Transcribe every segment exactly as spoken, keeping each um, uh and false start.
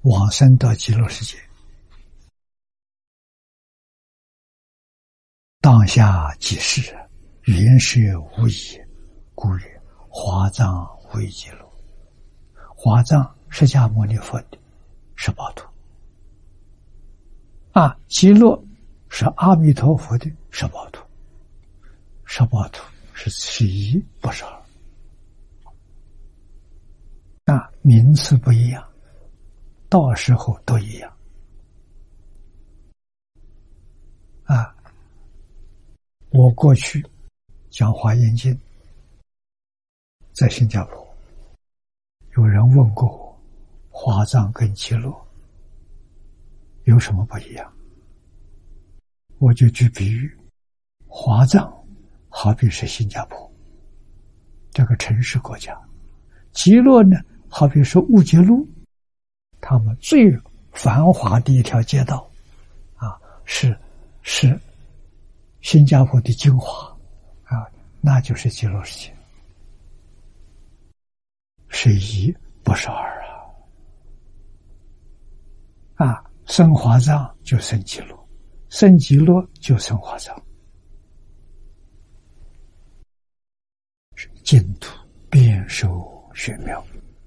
往生到极乐世界，当下即是，原是无疑，故曰华藏为极乐。华藏释迦牟尼佛的十八图啊，极乐是阿弥陀佛的十八图，十八图是十一，不是二啊，名词不一样，到时候都一样啊。我过去讲华严经，在新加坡，有人问过我，华藏跟极乐有什么不一样？我就举比喻，华藏好比是新加坡这个城市国家，极乐呢好比是乌节路，他们最繁华的一条街道啊，是是新加坡的精华啊，那就是极乐世界，是一不是二啊！啊，生华藏就生极乐，生极乐就生华藏，净土遍受玄妙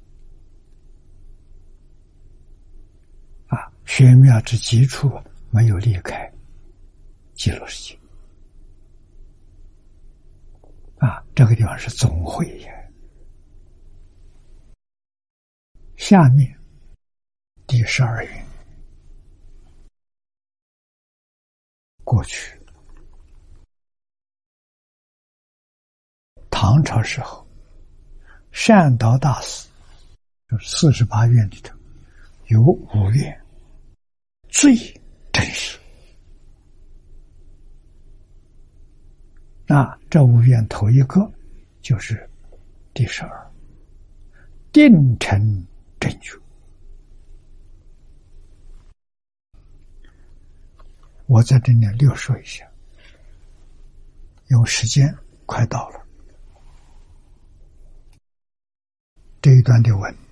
啊，玄妙之基础没有离开极乐世界啊，这个地方是总会也。下面第十二愿，过去唐朝时候，善导大师四十八愿里头有五愿最真实。那这五愿头一个就是第十二，定成正觉。我在这里略说一下，因为时间快到了。这一段的文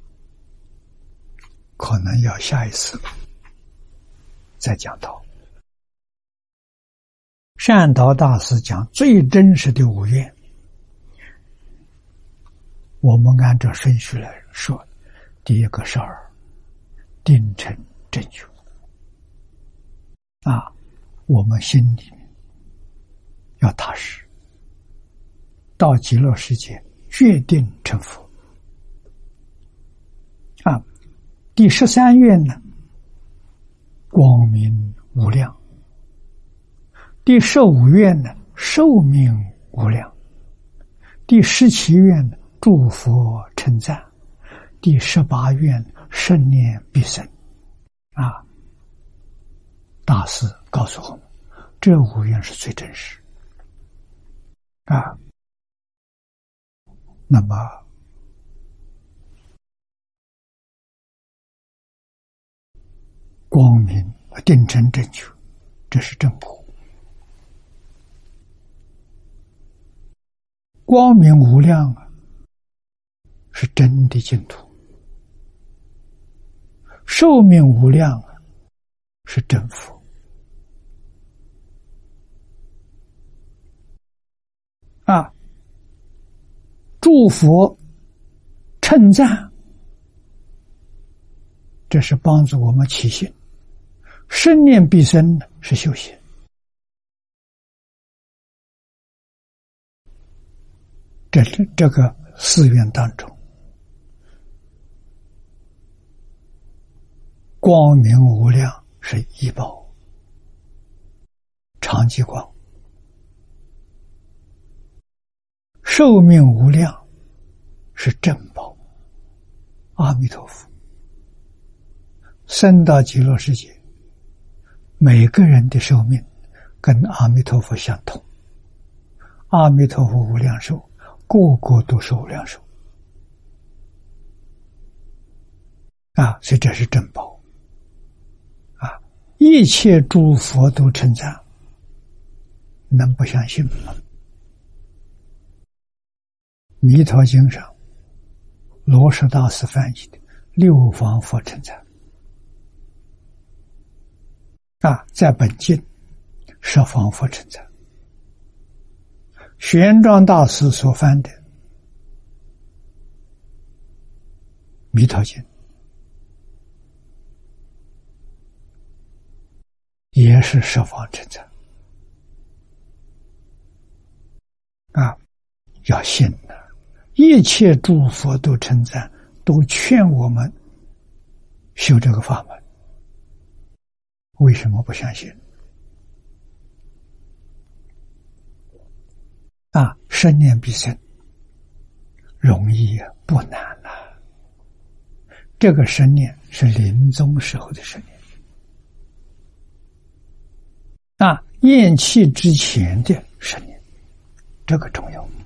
可能要下一次再讲到。善导大师讲最真实的五愿，我们按照顺序来说，第一个是二，定成正觉啊，我们心里面要踏实，到极乐世界决定成佛啊。第十三愿呢，光明无量。第十五愿呢，寿命无量。第十七愿呢，诸佛称赞。第十八愿，十念必生。啊，大师告诉我们，这五愿是最真实啊。那么光明定成正觉，这是正果。光明无量啊，是真的净土；寿命无量啊，是真佛。啊，诸佛称赞，这是帮助我们起心；生念必生是修行。这这个四愿当中，光明无量是一报，常寂光；寿命无量是正报，阿弥陀佛。生到极乐世界，每个人的寿命跟阿弥陀佛相同，阿弥陀佛无量寿，个个都是无量寿啊，所以这是正报啊！一切诸佛都称赞，能不相信吗？弥陀经上罗什大师翻译的六方佛称赞， 啊，在本经十方佛称赞，玄奘大师所翻的《弥陀经》也是十方称赞啊，要信的，一切诸佛都称赞，都劝我们修这个法门，为什么不相信？啊，生念必生，容易不难了。这个生念是临终时候的生念，啊，咽气之前的生念，这个重要。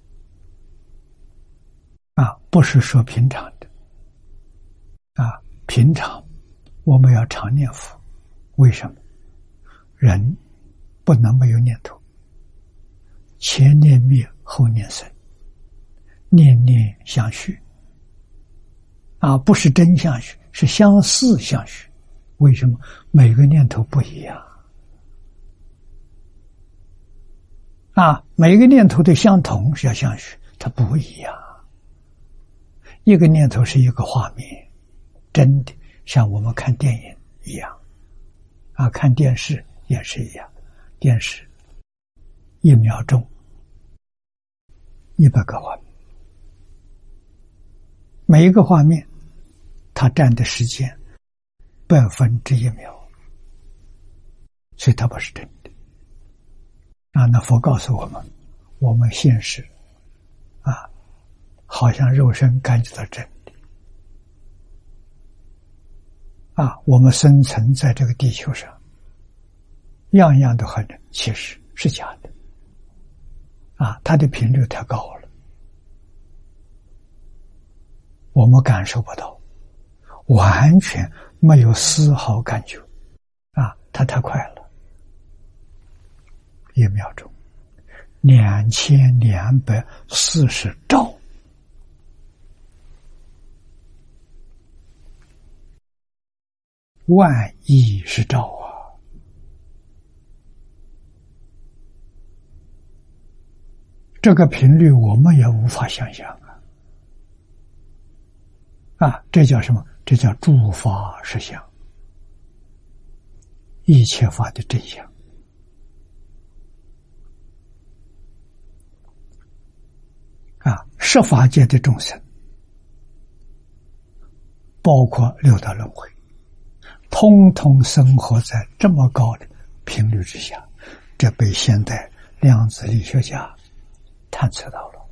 啊，不是说平常的。啊，平常我们要常念佛，为什么？人不能没有念头，前念灭，后念生，念念相续。啊，不是真相续，是相似相续。为什么？每个念头不一样。啊，每个念头的相同是要相续，它不一样。一个念头是一个画面，真的像我们看电影一样，啊，看电视也是一样，电视一秒钟一百个画面，每一个画面它占的时间百分之一秒，所以它不是真的。啊，那佛告诉我们，我们现实啊，好像肉身感觉到真的啊，我们生存在这个地球上，样样都很真，其实是假的啊，它的频率太高了，我们感受不到，完全没有丝毫感觉啊，它太快了，一秒钟两千两百四十兆。万亿是兆啊！这个频率我们也无法想象啊！啊，这叫什么？这叫诸法实相，一切法的真相。啊，十法界的众生，包括六道轮回，通通生活在这么高的频率之下，这被现代量子力学家探测到了。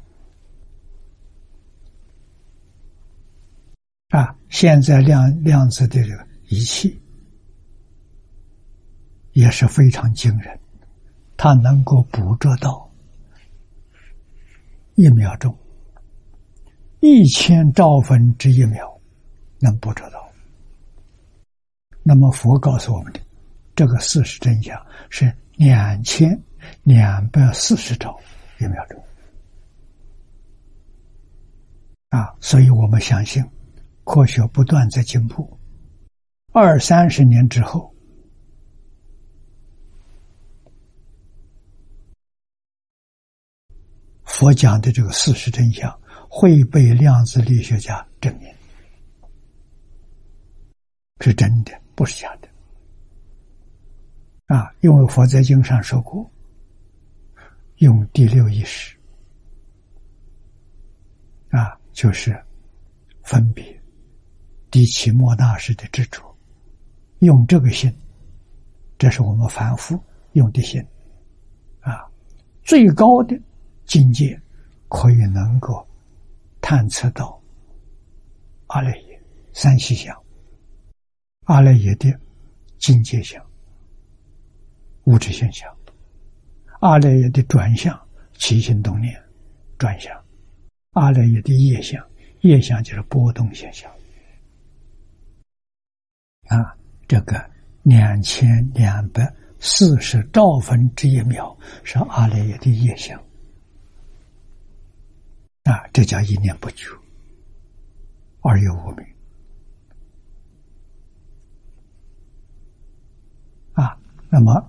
啊，现在量量子的这个仪器也是非常惊人，它能够捕捉到一秒钟一千兆分之一秒，能捕捉到。那么佛告诉我们的这个事实真相是两千两百四十兆一秒钟啊！所以我们相信科学不断在进步，二三十年之后，佛讲的这个事实真相会被量子力学家证明是真的，不是假的啊！因为佛在经上说过，用第六意识啊，就是分别第七莫大师的执着，用这个心，这是我们凡夫用的心啊，最高的境界可以能够探测到阿赖耶三细相，阿赖耶的境界相、物质现象，阿赖耶的转向、起心动念转向，阿赖耶的业相，业相就是波动现象啊，这个两千两百四十兆分之一秒是阿赖耶的业相啊，这叫一念不绝，而有无明啊， 那么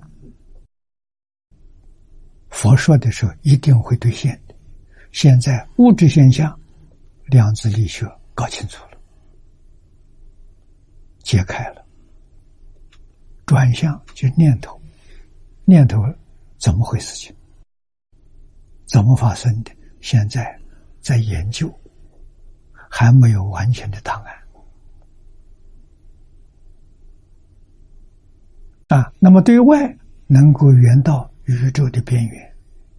佛说的时候一定会兑现的。现在物质现象，量子力学搞清楚了，解开了。转向就念头，念头怎么回事情？怎么发生的？现在在研究，还没有完全的答案。啊，那么对外能够圆到宇宙的边缘，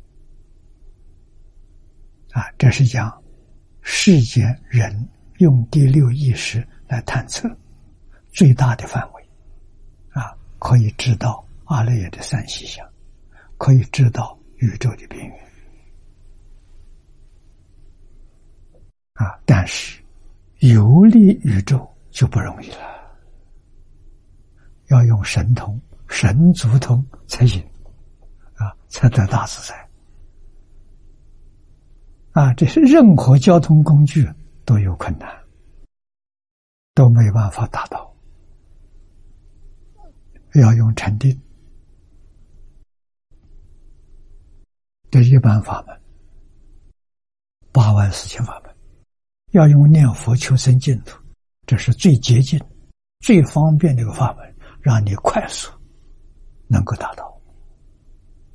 啊，这是讲世间人用第六意识来探测最大的范围，啊，可以知道阿赖耶的三细相，可以知道宇宙的边缘，啊，但是游历宇宙就不容易了。要用神通、神足通才行，啊，才得大自在。啊，这是任何交通工具都有困难，都没办法达到。要用禅定，这一般法门，八万四千法门，要用念佛求生净土，这是最捷径、最方便的一个法门。让你快速能够达到。